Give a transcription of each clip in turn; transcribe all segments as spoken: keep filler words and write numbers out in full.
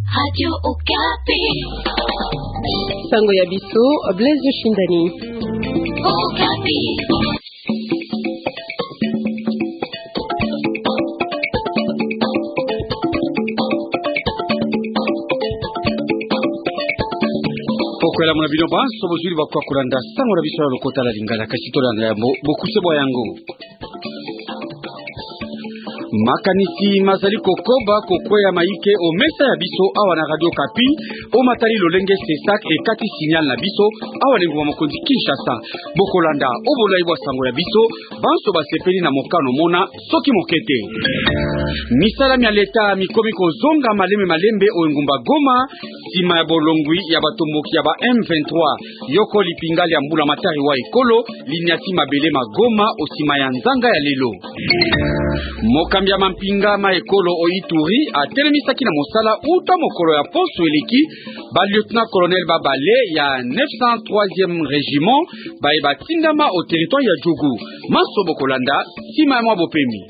Radio Okapi. Sango ya biso, Blaise Shindani. Okapi. Pokwela mwana bino banso bozuli bakwa kulanda sango na biso ya lokota la lingala kasitola na yambo bokusebwa yango. Makanisi mazali kokoba kokweya maike o mesa ya biso awa na Radio Okapi o matali lolenge sesak e kati signal na biso awa nengo wa mokonzi Kinshasa bokolanda obolai bwa sango ya biso banso basepeli na mokano mona soki mokete misala mya leta mikomi kozonga maleme malembe o ngumba Goma sima ya bolongwi ya batomboki ya ba M vingt-trois yoko lipingali ya mbula matari wa ekolo linyati mabele magoma o sima ya nzanga ya lelo Mokambia mampinga ma ekolo o Ituri a telemisaki na mosala uta mokolo ya poso eleki ba lieutenant colonel Babale ya neuf cent troisième régiment ba ebatindama au territoire ya Djougou maso bokolanda sima ya mwa bopemi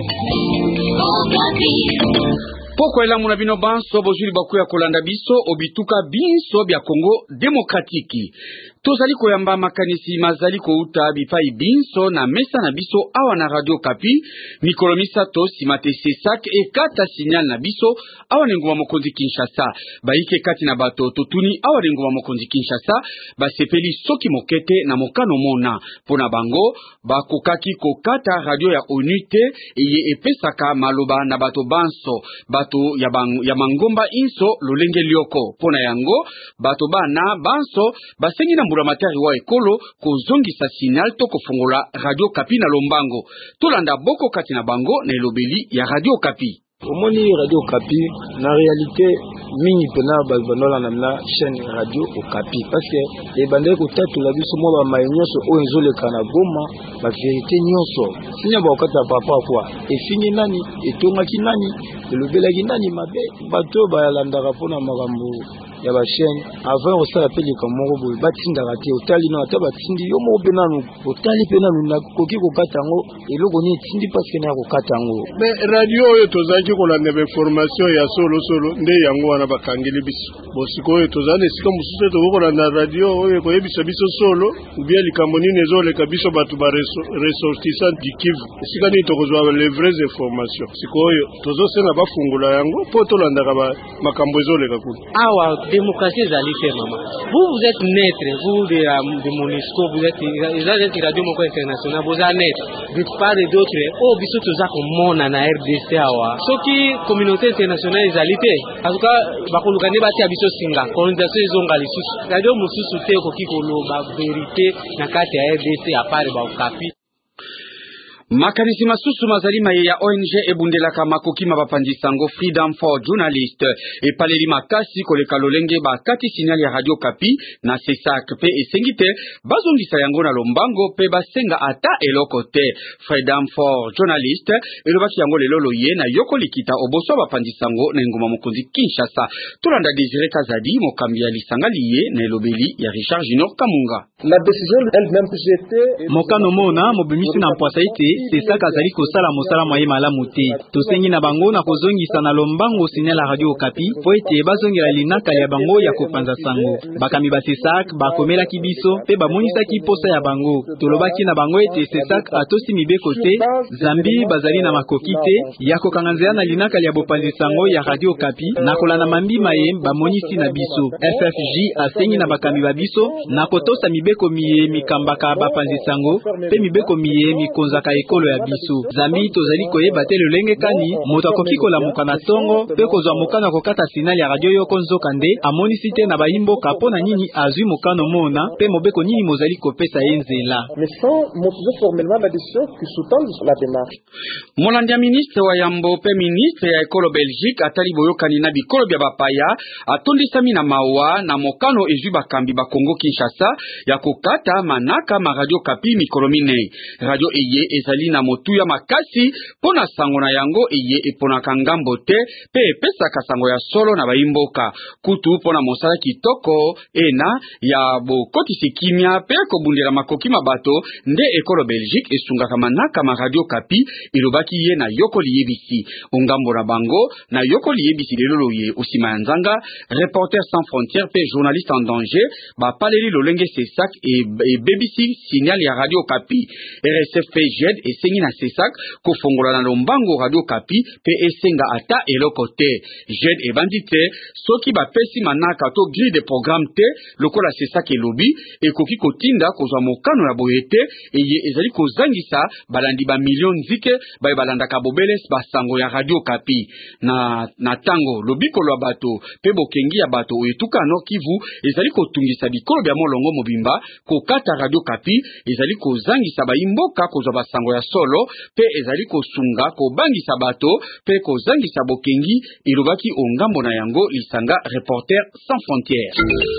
Poko ela muna bino banso bozuli bakuya kolanda biso obituka binso bya Congo Demokratiki. Tozali koyamba makanisi mazali kouta bipai binso na mesa na biso awa na Radio Okapi mikolo misato simate sesak e kata signal na biso awa nengo wa mokonzi Kinshasa baike kati na bato totuni awa nengo wa mokonzi Kinshasa basepeli soki mokete na mokano mona pona bango bakokaki kokata radio ya Onute eye epesaka maloba na bato banso bato ya, bang, ya mangomba inso lolenge lioko pona yango bato bana banso basengi na mbula matari wa ekolo kozongisa signal to kofungola Radio Okapi na lombango tolanda boko kati na bango na elobeli ya Radio Okapi Omoni Radio Okapi na réalité mingi pena bazanola na na chaîne Radio Okapi parce que les bandé ko tatu la biso mo ba mayenyoso o enzole kana Goma ba vérité nyonso sinya ba okata papa kwa e fini nani e tonga kinani e lobela kinani mabe bato ba landa rapona magambo ya ba chaîne avant osala peli comme moko boy batinda raté otali no ata batindi yo mo benanu otali penanu na koki ko katango eloko ni tindi parce que na ko katango mais radio yo tozaki ko landa information ya solo solo nde yango wana bakangeli biso bosiko yo tozane sika mususu to ko landa radio oyo ko yebisa biso solo ubia likambo nini ezole kabiso batu ba ressortissant du Kivu sika ni to kozwa les vraies informations siko yo tozosena bafungula yango po to landa ka makambo ezole kakuna awa démocratie zalité maman vous vous êtes neutre vous de, de MONUSCO vous êtes vous êtes radio moko international vous êtes neutre de part et d'autre oh biso toza ko mona na R D C awa soki communauté internationale zalité en tout cas bakolukane bati biso singa colonisation ezonga lisusu radio mususu te koki koloba vérité na kati ya R D C à part ba Okapi Makanisi masusu mazali maye ya O N G ebundelaka makoki mabapandi sango Freedom for Journalists e paleli makasi koleka lolenge ba kati signal ya Radio Okapi na sesak pe esengite bazongisa yango na lombango pe basenga ata eloko te Freedom for Journalists elobaki yango lelo loye na yoko likita oboso bapandi sango na ngoma mokonzi Kinshasa tolanda Désiré Kazadi mokambi ya lisanga liye na elobeli ya Richard Junior Kamunga la décision elle-même jeté mokano mona mobimisi na mpwasa ite c'est ça kazali kosala mosala moye malamu te tosengi na bango na kozongisa na lombango signal la Radio Okapi po ete bazongela linaka ya bango ya kopanza sango bakami ba sesak bakomelaki biso pe bamonisaki posa ya bango tolobaki na bango ete sesak atosi mibeko te zambi bazali na makoki te ya kokanga nzela na linaka ya bopanzi sango ya Radio Okapi na kolana mambi maye bamonisi na biso F F J asengi na bakami ba biso na kotosa mibeko miye mikambaka bapanzi sango pe mibeko miye mikonzaka ekolo ya biso zambi tozali koyeba te lolenge kani moto akoki kolamuka na tongo pe kozwa mokano kokata signal ya radio yoko nzoka nde amonisi te na bayimboka pona nini azwi mokano mona pe mobeko nini mozali kopesa ye nzela Molandi ya ministre wa yambo pe ministre ya ekolo Belgique atali boyokani na bikolo bya bapaya atondisami na mawa na mokano ezwi bakambi ba Congo Kinshasa ya kokata manaka ma Radio Okapi mikolo mine radio eye ezali bazali na motuya makasi pona sango na yango eye eponaka ngambo te pe epesaka sango ya solo na baimboka kutu pona mosala kitoko ena ya bokotisi kimia pe kobundela makoki mabato nde ekolo Belgique esungaka manaka ma Radio Kapi ilobaki ye na yoko liyebisi ongambo na bango na yoko liyebisi lelo ye osima nzanga Reporters sans frontières pe journaliste en danger ba paleli lolenge sesak e, e B B C signal ya Radio Kapi R S F P J E D esengi na sesak kofongola na lombango Radio Kapi pe esenga ata eloko te J E D ebandi te soki ba pesi manaka to grille de programme te lokola sesak elobi ekoki kotinda kozwa mokano ya boyete eye ezali kozangisa balandi ba million nzike ba balandaka bobeles basango ya Radio Kapi na na tango lobiko lwa bato pe bokengi ya bato oyetuka no Kivu ezali kotungisa bikolo bya molongo mobimba kokata Radio Kapi ezali kozangisa baimboka kozwa basango ya solo pe ezali kosunga kobangisa bato pe kozangisa bokengi ilobaki ongambo na yango lisanga Reporters sans frontières.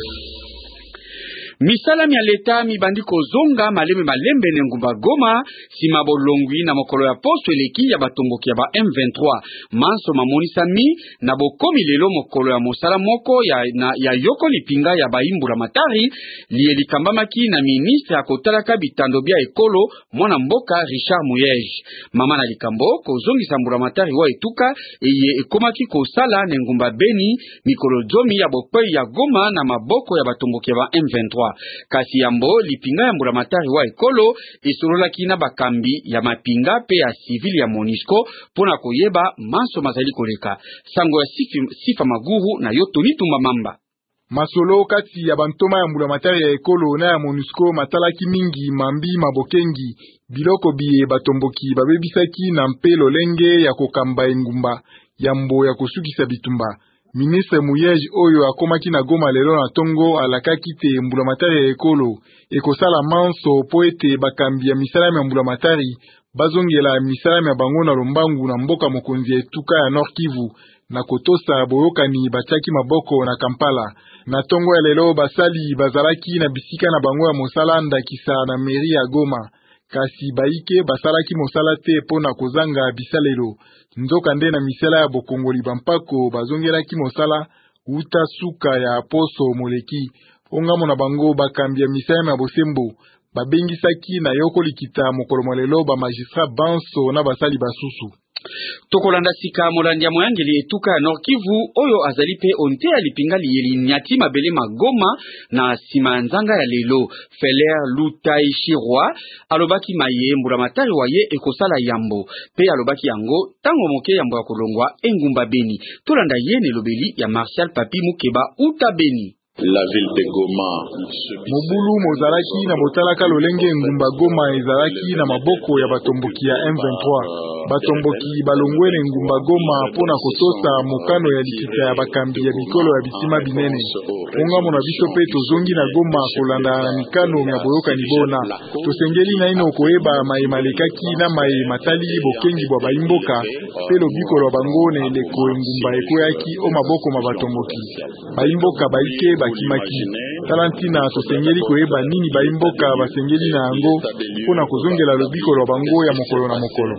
Misalami ya leta mibandi kozonga maleme malembe ngumba Goma sima bolongwi na mokolo ya posto eleki ya batomboki ya ba M vingt-trois manso mamonisa mi na bokomi lelo mokolo ya mosala moko ya, na, ya yoko lipinga ya baimbura matari liye likambamaki na ministre ya kotalaka bitando bia ekolo mwana mboka Richard Muyej mama na likambo kozongisa mbura matari wa etuka eye ekomaki kosala na ngumba Beni mikolo jomi ya bokwe ya Goma na maboko ya batomboki ya ba M vingt-trois kasi yambo lipinga ya mburamatari wa ekolo isololaki na bakambi ya mapinga pe ya civil ya Monisco pona koyeba manso mazali koleka sango ya sifa, sifa maguru na yotoni tumba mamba masolo kati ya bantoma ya mburamatari ya ekolo na ya Monisco matalaki mingi mambi mabokengi biloko biye batomboki babebisaki na mpe lolenge ya kokamba engumba yambo ya kosukisa bitumba. Ministre Muyej oyo akomaki na Goma lelo na tongo alakaki te mbulamatari ya ekolo ekosala manso po ete bakambi ya misalami ya mbulamatari bazongela misalami ya bango na lombangu na mboka mokonzi etuka ya Nord Kivu na kotosa boyokani batiaki maboko na Kampala. Na tongo ya lelo basali bazalaki na bisika na bango ya mosala ndakisa na meri ya Goma kasi baike basalaki mosala te po na kozanga bisalelo nzoka nde na misala ya bokongoli bampako bazongelaki mosala uta suka ya poso moleki ongamo na bango bakambi ya misala ya bosembo babengisaki na yoko likita mokolo molelo ba magistrat banso na basali basusu. Tokolanda sika molandi ya moyangeli etuka ya Nord Kivu oyo azali pe onte ya lipinga liyeli nyati mabele magoma na sima nzanga ya lelo Feler Lutai Shirwa alobaki maye mburamatari waye ekosala yambo pe alobaki yango tango moke yambo ya kolongwa engumba Beni tolanda yene lobeli ya Martial Papi Mukeba uta Beni. La ville de Goma Mobulu mozalaki na botalaka lolenge ngumba Goma ezalaki na maboko ya batomboki ya M vingt-trois batomboki balongwele ngumba Goma pona kotosa mokano ya likita ya bakambi ya bikolo ya bisima binene ongamo na biso pe tozongi na Goma kolanda na mikano ya boyoka nibona tosengeli na ino koyeba maye malekaki na maye matali bokengi bwa baimboka pe lobiko lwa bango na eleko ngumba ekoyaki o maboko ma batomboki baimboka baike bakimaki talantina tosengeli koyeba nini baimboka basengeli na yango pona kozongela lobiko lwa bango ya mokolo na mokolo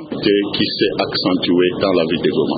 qui s'est accentué dans la ville de Goma.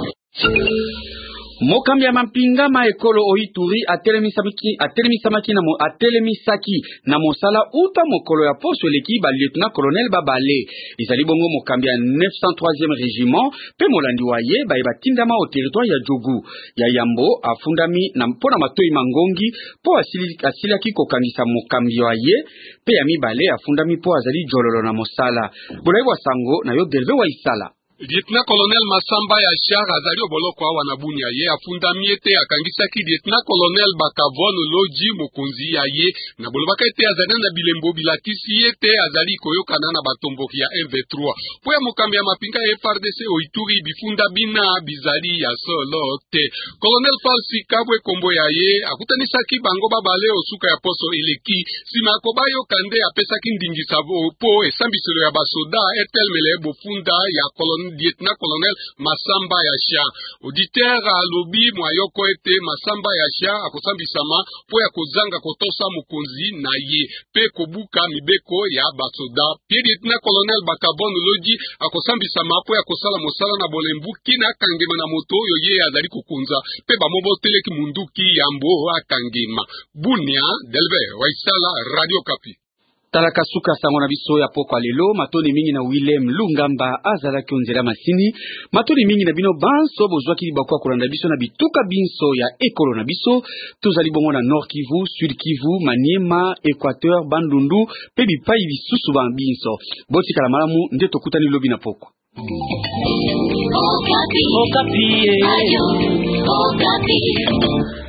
Mokambi ya mampinga ma ekolo oituri atelemisaki atelemisaki na mo atelemisaki na mosala uta mokolo ya poso leki ba lieutenant colonel Babale izali bongo mokambi ya neuf cent troisième régiment pe molandi waye ba batindama au territoire ya Djogu ya Yambo afundami na mpona matoi mangongi po asili asilaki kokangisa mokambi waye pe ya mibale afundami po azali jololo na mosala bolaiwa sango na yo delve wa isala. Lieutenant colonel Masamba ya Char azali oboloko awa na bunya ye afundami ete akangisaki lieutenant colonel Bakavon Loji mokonzi ya ye na bolobaka ete azali na bilembo bilatisi ete azali koyokana na batomboki ya M vingt-trois po ya mokambi ya mapinga ya F R D C oituri bifunda bina bizali ya solo te. Colonel Falsi Kabwe kombo ya ye akutanisaki bango babale osuka ya poso eleki sima kobayo kande apesaki ndingisa po esambiselo ya basoda etel mele bofunda ya colonel lieutenant colonel Masamba Yasha. Auditeur alobi mwayoko ete Masamba Yasha akosambisama po ya kozanga kotosa mukonzi na ye pe kobuka mibeko ya basoda. Pe lieutenant colonel Bakabon Loji akosambisama po ya kosala mosala na bolembu kina kangema na moto yo ye azali kukunza pe bamoboteleki munduki yambo akangema. Bunia Delver Waisala Radio Kapi. Talaka suka sango na biso ya poko lelo matoni mingi na Willem Lungamba azala kionzela masini matoni mingi na bino banso bozwaki bakwa kolanda biso na bituka binso ya ekolo na biso tozali bongo na Nord Kivu, Sud Kivu, Maniema, Equateur, Bandundu pe bipai bisusu ba binso botikala malamu nde tokutani lobi na poko. Okapi. Okapi. Ayo. Okapi.